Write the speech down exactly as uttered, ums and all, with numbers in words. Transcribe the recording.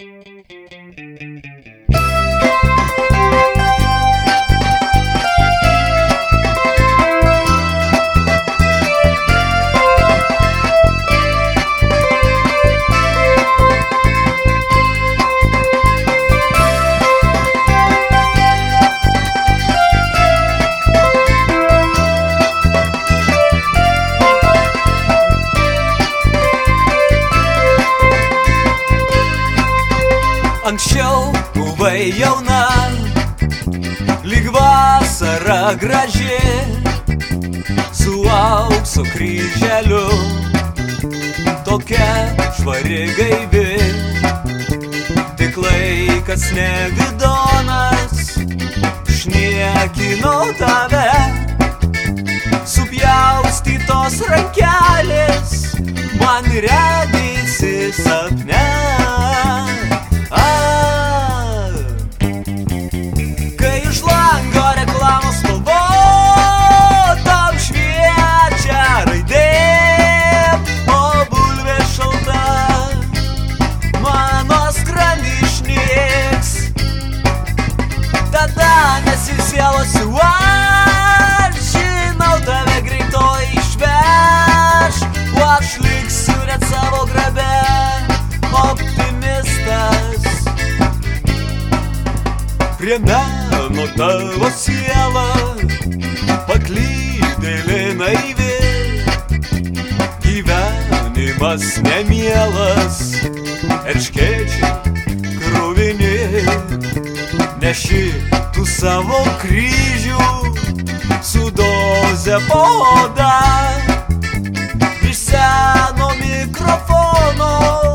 Anksčiau buvai jauna, lyg vasara graži, su aukso kryželiu, tokia švari gaivi. Tik laikas nevidonas, šniekino tave, supjaustytos rankelės, man regisi sapne. Kai iš lango reklamos spalvotam šviečia raidėm, o bulvė šalta mano skrandį išnyks, tada nesisielosiu aš, žinau tave greitoj išveš, o aš liksiu net savo grabe optimistas. Prie meno tavo siela paklydėlė naivi, gyvenimas nemielas, erškėčiai kruvini, neši tu savo kryžių su doze po oda, iš seno mikrofono